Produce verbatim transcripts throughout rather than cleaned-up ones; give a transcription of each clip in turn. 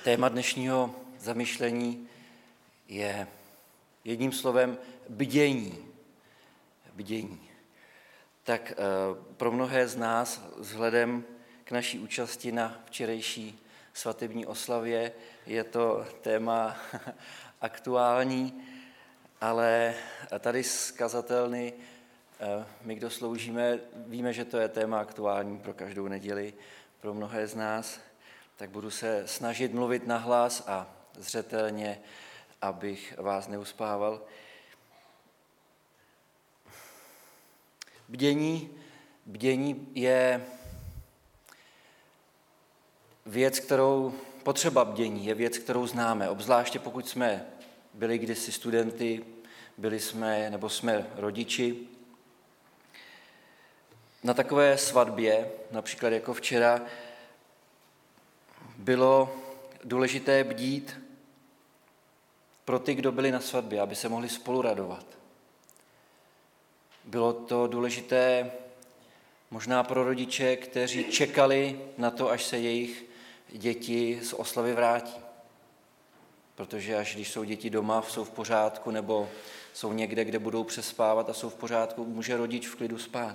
Téma dnešního zamyšlení je jedním slovem bdění. Bdění. Tak pro mnohé z nás vzhledem k naší účasti na včerejší svatební oslavě je to téma aktuální, ale tady z kazatelny, my, kdo sloužíme, víme, že to je téma aktuální pro každou neděli, pro mnohé z nás, tak budu se snažit mluvit nahlas a zřetelně, abych vás neuspával. Bdění, bdění je věc, kterou, potřeba bdění je věc, kterou známe, obzvláště pokud jsme byli kdysi studenty, byli jsme nebo jsme rodiči. Na takové svatbě, například jako včera, bylo důležité bdít pro ty, kdo byli na svatbě, aby se mohli spolu radovat. Bylo to důležité možná pro rodiče, kteří čekali na to, až se jejich děti z oslavy vrátí. Protože až když jsou děti doma, jsou v pořádku, nebo jsou někde, kde budou přespávat a jsou v pořádku, může rodič v klidu spát.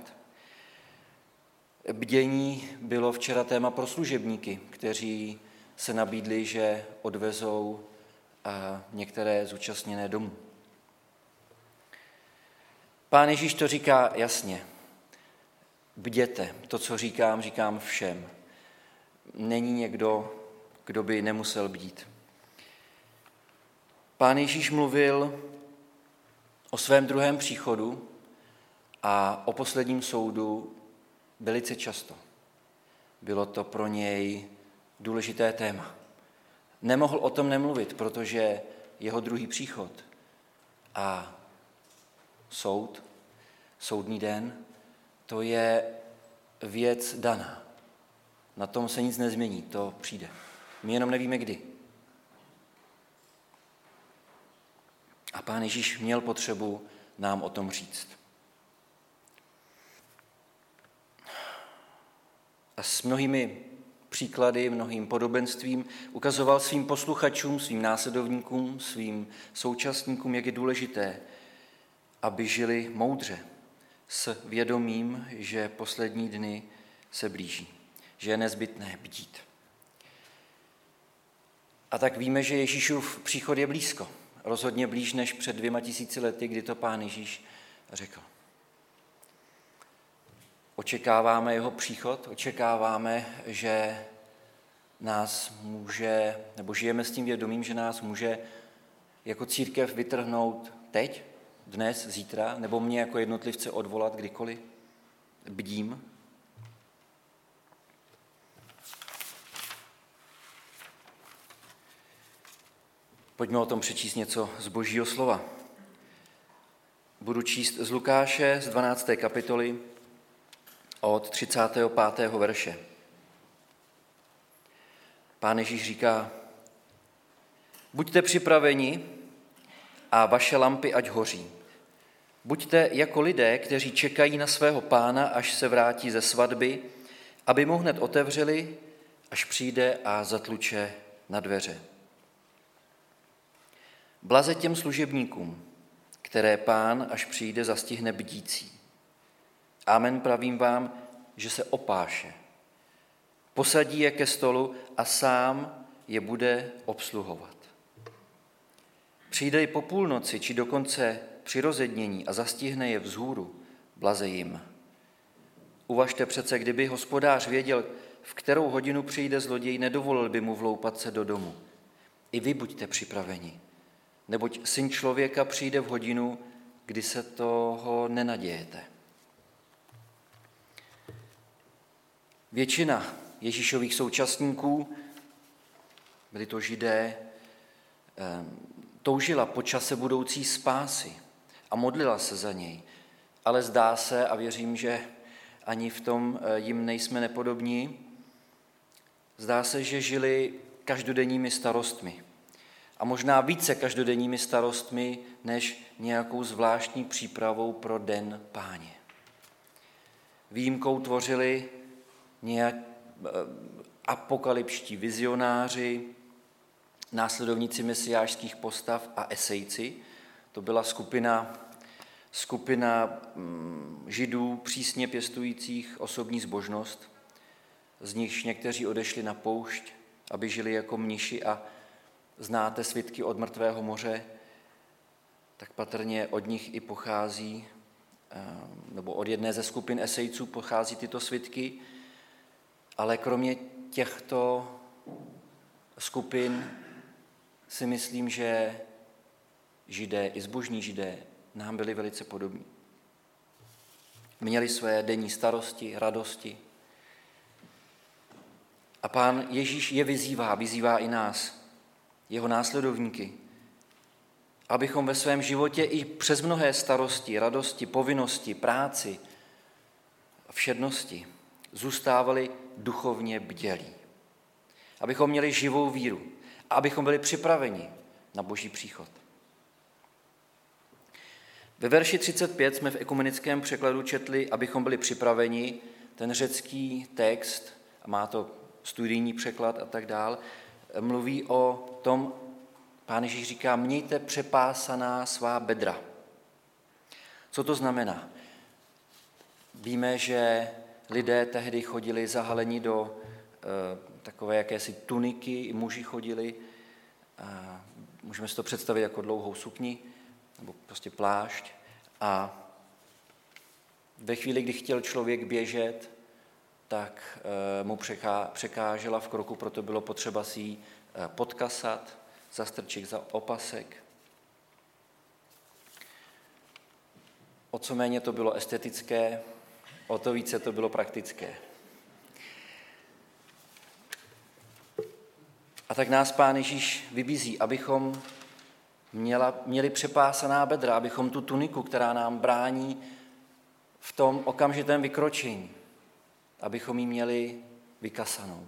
Bdění bylo včera téma pro služebníky, kteří se nabídli, že odvezou některé zúčastněné domů. Pán Ježíš to říká jasně. Bděte, to, co říkám, říkám všem. Není někdo, kdo by nemusel bdít. Pán Ježíš mluvil o svém druhém příchodu a o posledním soudu velice často. Bylo to pro něj důležité téma. Nemohl o tom nemluvit, protože jeho druhý příchod a soud, soudní den, to je věc daná. Na tom se nic nezmění, to přijde. My jenom nevíme kdy. A Pán Ježíš měl potřebu nám o tom říct. A s mnohými příklady, mnohým podobenstvím ukazoval svým posluchačům, svým následovníkům, svým současníkům, jak je důležité, aby žili moudře, s vědomím, že poslední dny se blíží, že je nezbytné bdít. A tak víme, že Ježíšův příchod je blízko, rozhodně blíž než před dvěma tisíci lety, kdy to Pán Ježíš řekl. Očekáváme jeho příchod, očekáváme, že nás může, nebo žijeme s tím vědomím, že nás může jako církev vytrhnout teď, dnes, zítra, nebo mě jako jednotlivce odvolat kdykoliv. Bdím. Pojďme o tom přečíst něco z Božího slova. Budu číst z Lukáše z dvanácté kapitoly od třicátého pátého verše. Pán Ježíš říká: Buďte připraveni a vaše lampy ať hoří. Buďte jako lidé, kteří čekají na svého pána, až se vrátí ze svatby, aby mu hned otevřeli, až přijde a zatluče na dveře. Blaze těm služebníkům, které pán, až přijde, zastihne bdící. Amen, pravím vám, že se opáše. Posadí je ke stolu a sám je bude obsluhovat. Přijde po půlnoci, či dokonce při rozednění a zastihne je vzhůru, blaze jim. Uvažte přece, kdyby hospodář věděl, v kterou hodinu přijde zloděj, nedovolil by mu vloupat se do domu. I vy buďte připraveni, neboť Syn člověka přijde v hodinu, kdy se toho nenadějete. Většina Ježíšových současníků, byli to Židé, toužila po čase budoucí spásy a modlila se za něj. Ale zdá se, a věřím, že ani v tom jim nejsme nepodobní, zdá se, že žili každodenními starostmi. A možná více každodenními starostmi, než nějakou zvláštní přípravou pro den Páně. Výjimkou tvořili nějak apokalypští vizionáři, následovníci mesiášských postav a esejci. To byla skupina, skupina židů přísně pěstujících osobní zbožnost, z nichž někteří odešli na poušť, aby žili jako mniši a znáte svědky od mrtvého moře, tak patrně od nich i pochází, nebo od jedné ze skupin esejců pochází tyto svědky, ale kromě těchto skupin si myslím, že Židé, i zbožní Židé, nám byli velice podobní. Měli své denní starosti, radosti. A Pán Ježíš je vyzývá, vyzývá i nás, jeho následovníky, abychom ve svém životě i přes mnohé starosti, radosti, povinnosti, práci a všednosti zůstávali duchovně bdělí. Abychom měli živou víru a abychom byli připraveni na Boží příchod. Ve verši třicet pět jsme v ekumenickém překladu četli, abychom byli připraveni, ten řecký text, a má to studijní překlad a tak dál, mluví o tom, Pán Ježíš říká, mějte přepásaná svá bedra. Co to znamená? Víme, že lidé tehdy chodili zahaleni do e, takové jakési tuniky, i muži chodili, a můžeme si to představit jako dlouhou sukni, nebo prostě plášť. A ve chvíli, kdy chtěl člověk běžet, tak e, mu překá, překážela v kroku, proto bylo potřeba si ji e, podkasat, zastrčit za opasek. O co méně to bylo estetické, o to více to bylo praktické. A tak nás Pán Ježíš vybízí, abychom měla, měli přepásaná bedra, abychom tu tuniku, která nám brání v tom okamžitém vykročení, abychom ji měli vykasanou.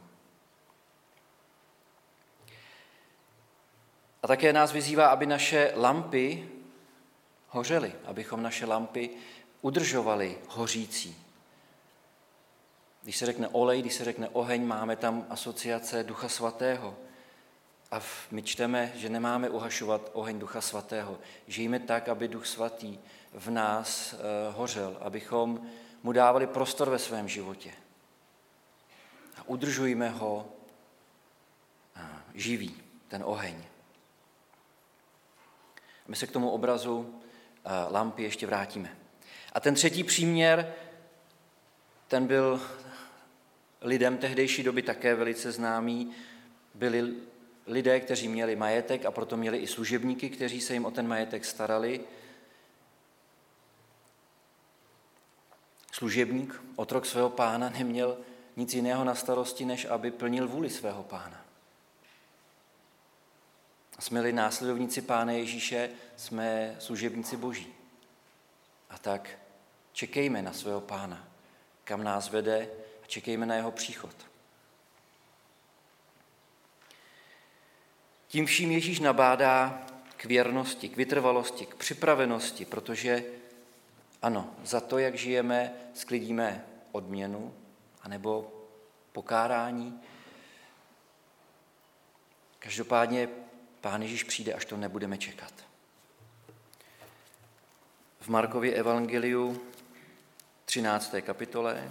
A také nás vyzývá, aby naše lampy hořely, abychom naše lampy udržovali hořící. Když se řekne olej, když se řekne oheň, máme tam asociace Ducha Svatého. A my čteme, že nemáme uhašovat oheň Ducha Svatého. Žijeme tak, aby Duch Svatý v nás hořel, abychom mu dávali prostor ve svém životě. A udržujme ho živý, ten oheň. My se k tomu obrazu lampy ještě vrátíme. A ten třetí příměr, ten byl lidem tehdejší doby také velice známý. Byli lidé, kteří měli majetek a proto měli i služebníky, kteří se jim o ten majetek starali. Služebník, otrok svého pána, neměl nic jiného na starosti, než aby plnil vůli svého pána. Jsme-li následovníci Pána Ježíše, jsme služebníci Boží. A tak čekejme na svého Pána, kam nás vede, a čekejme na jeho příchod. Tím vším Ježíš nabádá k věrnosti, k vytrvalosti, k připravenosti, protože ano, za to, jak žijeme, sklidíme odměnu anebo pokárání. Každopádně Pán Ježíš přijde, až to nebudeme čekat. V Markově evangeliu třinácté kapitole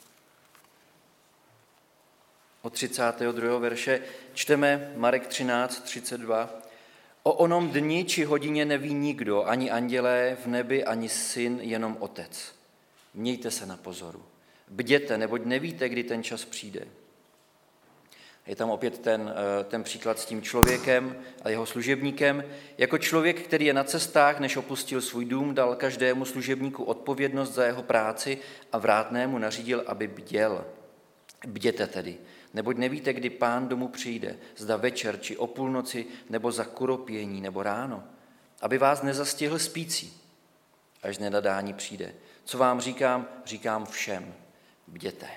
od třicátého druhého verše čteme Marek třináct třicet dva. O onom dni či hodině neví nikdo, ani andělé v nebi, ani syn, jenom Otec. Mějte se na pozoru. Bděte, neboť nevíte, kdy ten čas přijde. Je tam opět ten, ten příklad s tím člověkem a jeho služebníkem. Jako člověk, který je na cestách, než opustil svůj dům, dal každému služebníku odpovědnost za jeho práci a vrátnému nařídil, aby bděl. Bděte tedy, neboť nevíte, kdy Pán domů přijde, zda večer, či o půlnoci, nebo za kuropění, nebo ráno, aby vás nezastihl spící, až z nenadání přijde. Co vám říkám, říkám všem, bděte.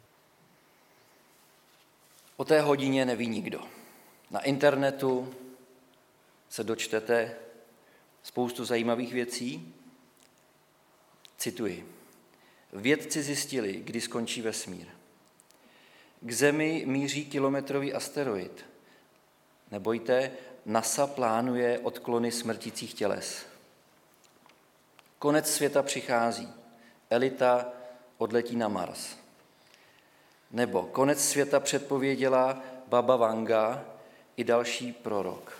O té hodině neví nikdo. Na internetu se dočtete spoustu zajímavých věcí. Cituji. Vědci zjistili, kdy skončí vesmír. K Zemi míří kilometrový asteroid. Nebojte, NASA plánuje odklony smrtících těles. Konec světa přichází. Elita odletí na Mars. Nebo konec světa předpověděla Baba Vanga i další prorok.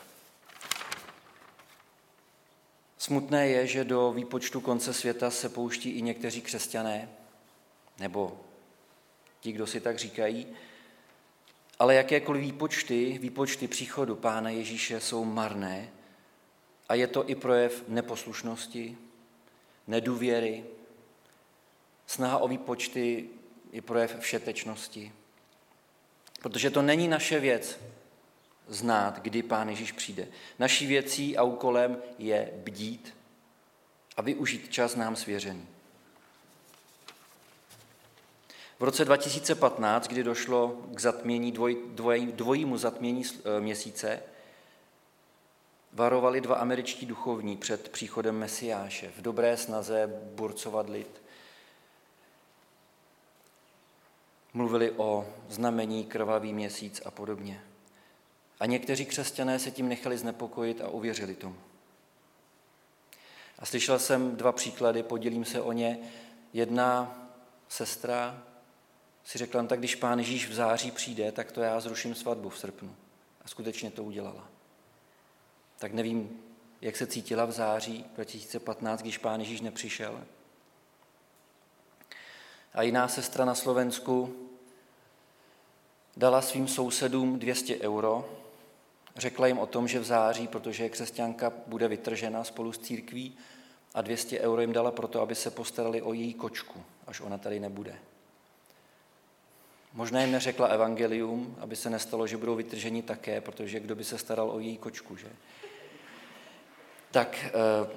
Smutné je, že do výpočtu konce světa se pouští i někteří křesťané, nebo ti, kdo si tak říkají, ale jakékoliv výpočty, výpočty příchodu Pána Ježíše jsou marné a je to i projev neposlušnosti, nedůvěry. Snaha o výpočty je projev všetečnosti, protože to není naše věc znát, kdy Pán Ježíš přijde. Naší věcí a úkolem je bdít a využít čas nám svěřený. V roce dva tisíce patnáct, kdy došlo k zatmění, dvoj, dvoj, dvojímu zatmění měsíce, varovali dva američtí duchovní před příchodem Mesiáše v dobré snaze burcovat lid. Mluvili o znamení krvavý měsíc a podobně. A někteří křesťané se tím nechali znepokojit a uvěřili tomu. A slyšel jsem dva příklady, podělím se o ně. Jedna sestra si řekla, no tak když Pán Ježíš v září přijde, tak to já zruším svatbu v srpnu. A skutečně to udělala. Tak nevím, jak se cítila v září dva tisíce patnáct, když Pán Ježíš nepřišel. A jiná sestra na Slovensku dala svým sousedům dvě stě euro, řekla jim o tom, že v září, protože křesťanka bude vytržena spolu s církví, a dvě stě euro jim dala proto, aby se postarali o její kočku, až ona tady nebude. Možná jim neřekla evangelium, aby se nestalo, že budou vytrženi také, protože kdo by se staral o její kočku, že? Tak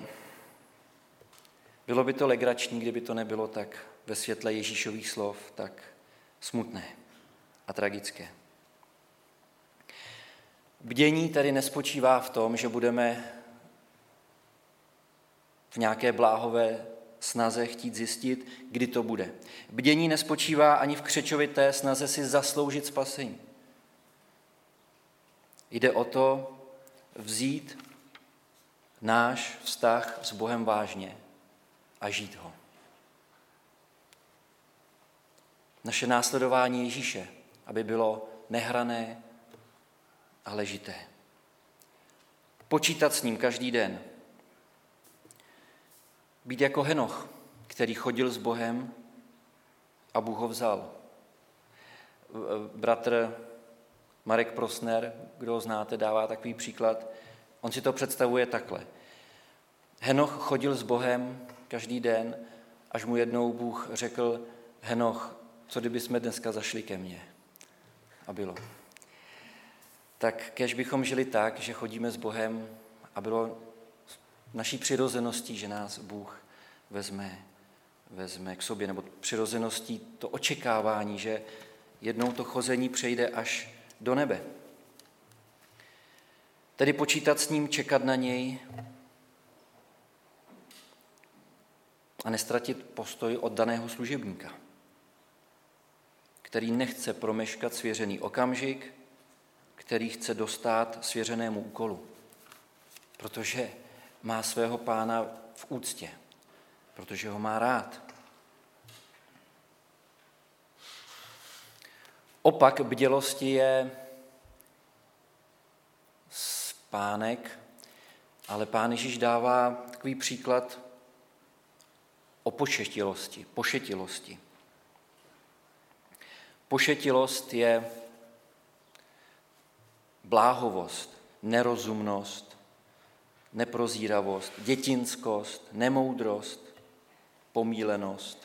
bylo by to legrační, kdyby to nebylo tak ve světle Ježíšových slov, tak smutné a tragické. Bdění tady nespočívá v tom, že budeme v nějaké bláhové snaze chtít zjistit, kdy to bude. Bdění nespočívá ani v křečovité snaze si zasloužit spasení. Jde o to vzít náš vztah s Bohem vážně a žít ho. Naše následování Ježíše, aby bylo nehrané a ležité. Počítat s ním každý den. Být jako Henoch, který chodil s Bohem a Bůh ho vzal. Bratr Marek Prosner, kdo ho znáte, dává takový příklad. On si to představuje takhle. Henoch chodil s Bohem každý den, až mu jednou Bůh řekl, Henoch, co kdyby jsme dneska zašli ke mně? A bylo. Tak kéž bychom žili tak, že chodíme s Bohem a bylo naší přirozeností, že nás Bůh vezme, vezme k sobě, nebo přirozeností to očekávání, že jednou to chození přejde až do nebe. Tedy počítat s ním, čekat na něj a nestratit postoj od daného služebníka, který nechce promeškat svěřený okamžik, který chce dostát svěřenému úkolu, protože má svého Pána v úctě, protože ho má rád. Opak bdělosti je spánek, ale Pán Ježíš dává takový příklad o pošetilosti, pošetilosti. Pošetilost je bláhovost, nerozumnost, neprozíravost, dětinskost, nemoudrost, pomílenost.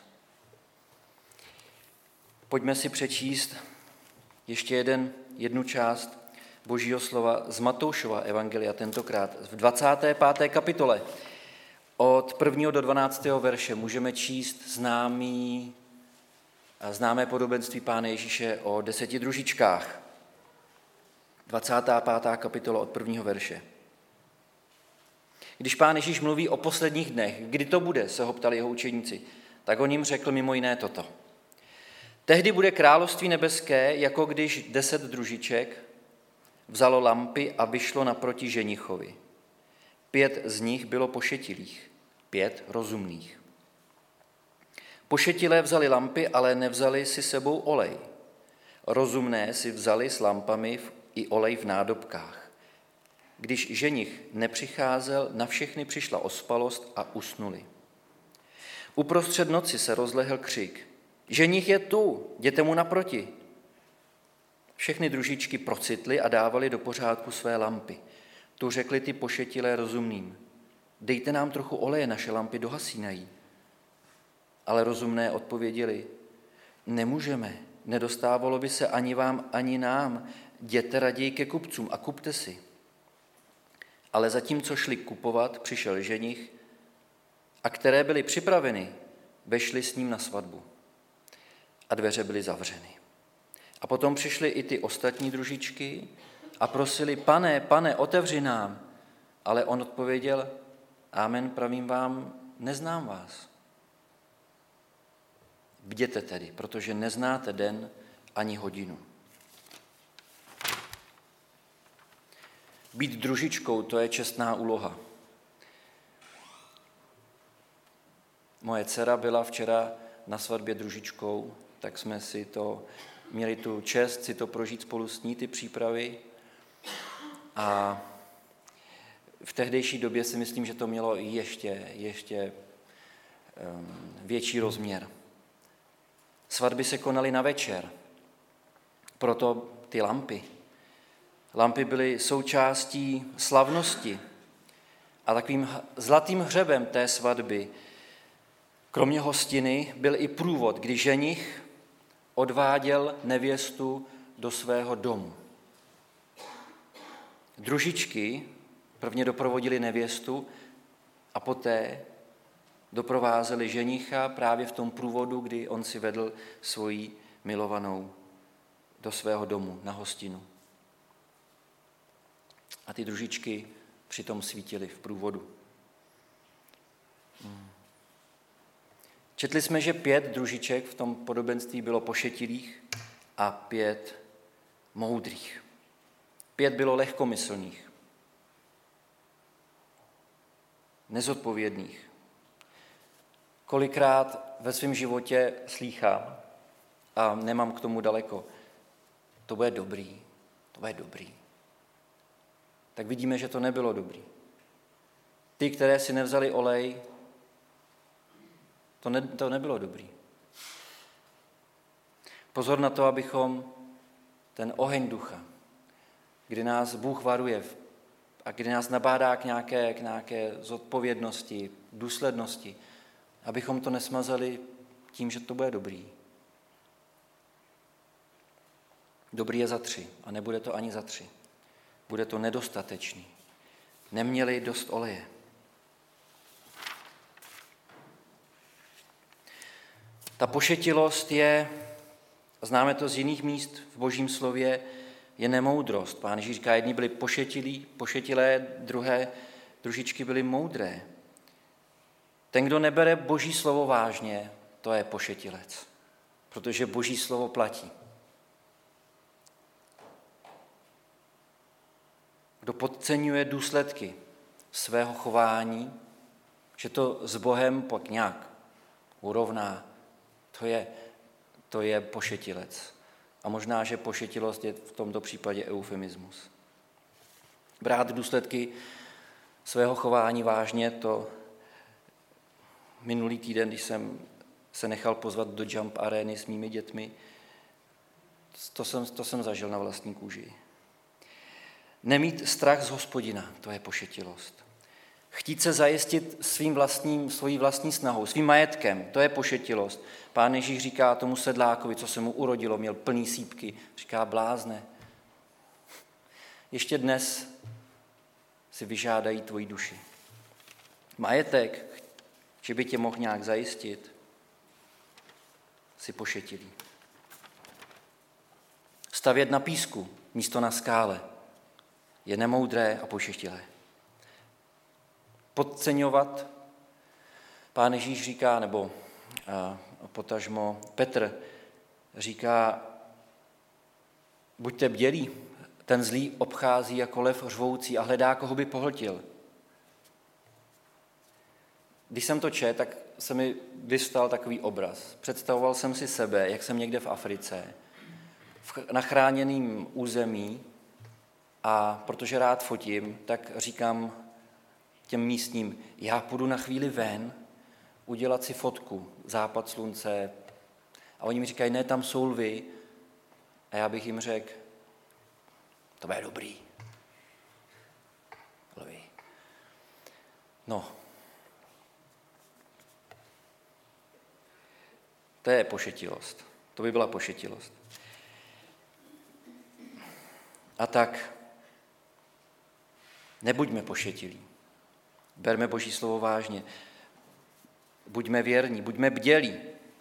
Pojďme si přečíst ještě jeden, jednu část Božího slova z Matoušova evangelia, tentokrát v dvacáté páté kapitole. Od prvního do dvanáctého verše můžeme číst známý, známé podobenství Pána Ježíše o deseti družičkách. dvacátá pátá kapitola od prvního verše. Když Pán Ježíš mluví o posledních dnech, kdy to bude, se ho ptali jeho učeníci, tak on jim řekl mimo jiné toto. Tehdy bude království nebeské, jako když deset družiček vzalo lampy a vyšlo naproti ženichovi. Pět z nich bylo pošetilých, pět rozumných. Pošetilé vzali lampy, ale nevzali si sebou olej. Rozumné si vzali s lampami i olej v nádobkách. Když ženich nepřicházel, na všechny přišla ospalost a usnuli. Uprostřed noci se rozlehl křik. Ženich je tu, jděte mu naproti. Všechny družičky procitly a dávali do pořádku své lampy. Tu řekli ty pošetilé rozumným. Dejte nám trochu oleje, naše lampy dohasínají. Ale rozumné odpověděli, nemůžeme, nedostávalo by se ani vám, ani nám, jděte raději ke kupcům a kupte si. Ale zatímco šli kupovat, přišel ženich a které byly připraveny, vešli s ním na svatbu. A dveře byly zavřeny. A potom přišly i ty ostatní družičky a prosili, pane, pane, otevři nám. Ale on odpověděl, amen, pravím vám, neznám vás. Bděte tedy, protože neznáte den ani hodinu. Být družičkou, to je čestná úloha. Moje dcera byla včera na svatbě družičkou, tak jsme si to, měli tu čest si to prožít spolu s ní, ty přípravy. A v tehdejší době si myslím, že to mělo ještě, ještě um, větší rozměr. Svatby se konaly na večer, proto ty lampy. Lampy byly součástí slavnosti a takovým zlatým hřebem té svatby, kromě hostiny, byl i průvod, kdy ženich odváděl nevěstu do svého domu. Družičky prvně doprovodili nevěstu a poté doprovázeli ženicha právě v tom průvodu, kdy on si vedl svoji milovanou do svého domu na hostinu. A ty družičky přitom svítily v průvodu. Četli jsme, že pět družiček v tom podobenství bylo pošetilých a pět moudrých. Pět bylo lehkomyslných, nezodpovědných. Kolikrát ve svém životě slýchám a nemám k tomu daleko. To bude dobrý, to bude dobrý. Tak vidíme, že to nebylo dobrý. Ty, které si nevzali olej, to, ne, to nebylo dobrý. Pozor na to, abychom ten oheň ducha, kdy nás Bůh varuje a kdy nás nabádá k nějaké, k nějaké zodpovědnosti, důslednosti, abychom to nesmazali tím, že to bude dobrý. Dobrý je za tři a nebude to ani za tři. Bude to nedostatečný. Neměli dost oleje. Ta pošetilost je, známe to z jiných míst v Božím slově, je nemoudrost. Pán Ježíš říká, jedni byli pošetilí, pošetilé, druhé družičky byly moudré. Ten, kdo nebere Boží slovo vážně, to je pošetilec, protože Boží slovo platí. Kdo podceňuje důsledky svého chování, že to s Bohem pak nějak urovná, to je, to je pošetilec. A možná, že pošetilost je v tomto případě eufemismus. Brát důsledky svého chování vážně, to minulý týden, když jsem se nechal pozvat do jump arény s mými dětmi, to jsem, to jsem zažil na vlastní kůži. Nemít strach z Hospodina, to je pošetilost. Chtít se zajistit svým vlastním, svojí vlastní snahou, svým majetkem, to je pošetilost. Pán Ježíš říká tomu sedlákovi, co se mu urodilo, měl plný sýpky, říká blázne. Ještě dnes si vyžádají tvoji duši. Majetek, že by tě mohl nějak zajistit, si pošetilý. Stavět na písku místo na skále je nemoudré a pošetilé. Podceňovat, Pán Ježíš říká, nebo a, potažmo Petr říká, buďte bdělí, Ten zlý obchází jako lev řvoucí a hledá, koho by pohltil. Když jsem to četl, tak se mi vystal takový obraz. Představoval jsem si sebe, jak jsem někde v Africe, na chráněném území, a protože rád fotím, tak říkám těm místním, já půjdu na chvíli ven, udělat si fotku, západ slunce. A oni mi říkají, ne, tam jsou lvy. A já bych jim řekl, to bude dobrý. Lvy. No. To je pošetilost. To by byla pošetilost. A tak nebuďme pošetilí. Berme Boží slovo vážně. Buďme věrní, buďme bdělí.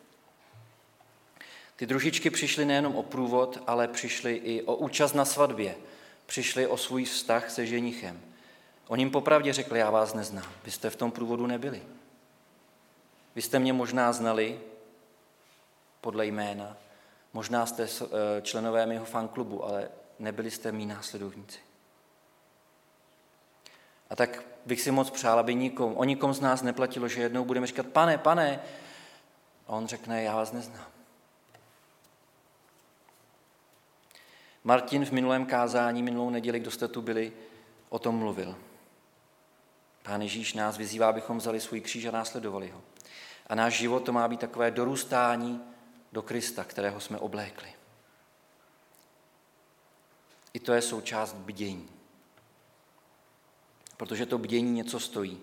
Ty družičky přišly nejenom o průvod, ale přišly i o účast na svatbě. Přišly o svůj vztah se ženichem. Oni jim popravdě řekli, já vás neznám. Vy jste v tom průvodu nebyli. Vy jste mě možná znali podle jména. Možná jste členové mého fanklubu, ale nebyli jste mý následovníci. A tak bych si moc přál, aby nikom, o nikom z nás neplatilo, že jednou budeme říkat, pane, pane, a on řekne, já vás neznám. Martin v minulém kázání, minulou neděli, kdo jste tu byli, o tom mluvil. Pán Ježíš nás vyzývá, abychom vzali svůj kříž a následovali ho. A náš život to má být takové dorůstání do Krista, kterého jsme oblékli. I to je součást bdění. Protože to bdění něco stojí.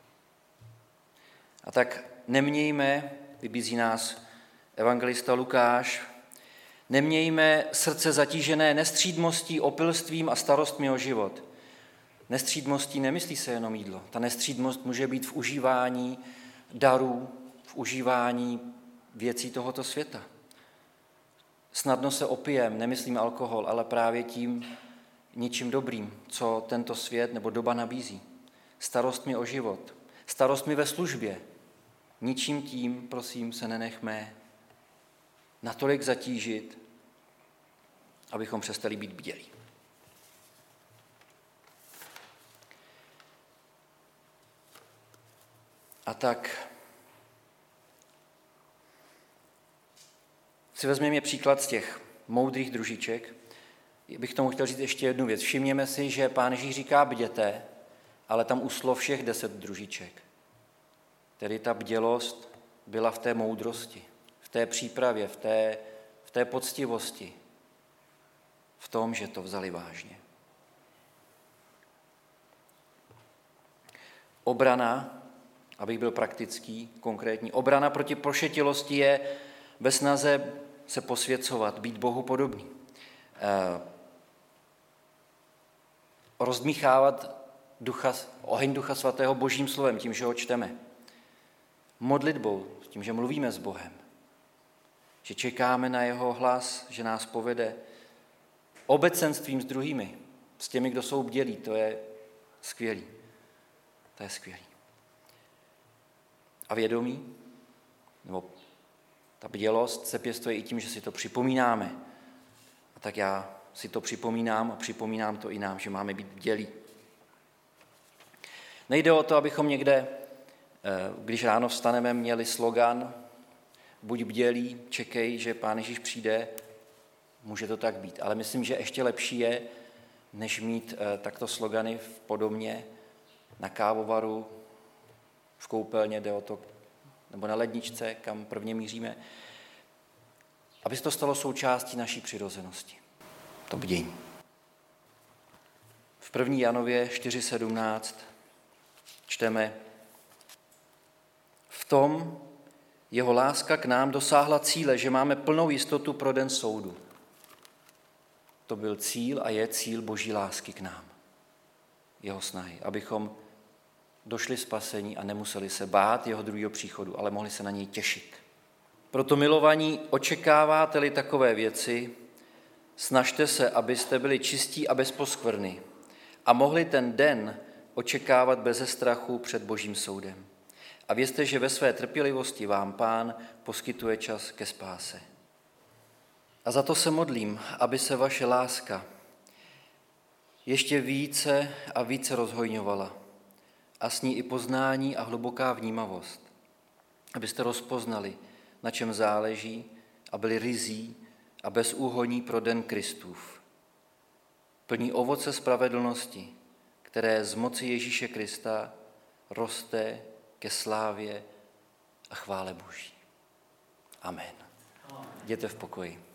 A tak nemějme, vybízí nás evangelista Lukáš, nemějme srdce zatížené nestřídmostí, opilstvím a starostmi o život. Nestřídmostí nemyslí se jenom jídlo. Ta nestřídmost může být v užívání darů, v užívání věcí tohoto světa. Snadno se opijem, nemyslím alkohol, ale právě tím ničím dobrým, co tento svět nebo doba nabízí. Starostmi o život, starostmi ve službě. Ničím tím, prosím, se nenechme natolik zatížit, abychom přestali být bdělí. A tak si vezměme příklad z těch moudrých družiček. Bych tomu chtěl říct ještě jednu věc. Všimněme si, že Pán Ježíš říká bděte, ale tam uslo všech deset družiček. Tedy ta bdělost byla v té moudrosti, v té přípravě, v té, v té poctivosti, v tom, že to vzali vážně. Obrana, abych byl praktický, konkrétní, obrana proti pošetilosti je ve snaze se posvěcovat, být Bohu podobný. Rozdmíchávat ducha, oheň Ducha Svatého Božím slovem, tím, že ho čteme. Modlitbou, tím, že mluvíme s Bohem. Že čekáme na jeho hlas, že nás povede. Obecenstvím s druhými, s těmi, kdo jsou bdělí, to je skvělý. To je skvělý. A vědomí, nebo ta bdělost se pěstuje i tím, že si to připomínáme. A tak já si to připomínám a připomínám to i nám, že máme být bdělí. Nejde o to, abychom někde, když ráno vstaneme, měli slogan buď bdělí, čekej, že Pán Ježíš přijde, může to tak být. Ale myslím, že ještě lepší je, než mít takto slogany v podobně na kávovaru, v koupelně, jde o to, nebo na ledničce, kam prvně míříme, aby se to stalo součástí naší přirozenosti. To bdění. V první Janově čtyři sedmnáct čteme: V tom jeho láska k nám dosáhla cíle, že máme plnou jistotu pro den soudu. To byl cíl a je cíl Boží lásky k nám. Jeho snahy, abychom došli spasení a nemuseli se bát jeho druhého příchodu, ale mohli se na něj těšit. Proto, milovaní, očekáváte-li takové věci, snažte se, abyste byli čistí a bez poskvrny a mohli ten den očekávat beze strachu před Božím soudem. A vězte, že ve své trpělivosti vám Pán poskytuje čas ke spáse. A za to se modlím, aby se vaše láska ještě více a více rozhojňovala a s ní i poznání a hluboká vnímavost, abyste rozpoznali, na čem záleží a byli ryzí a bezúhonní pro den Kristův. Plní ovoce spravedlnosti, které z moci Ježíše Krista roste ke slávě a chvále Boží. Amen. Jděte v pokoji.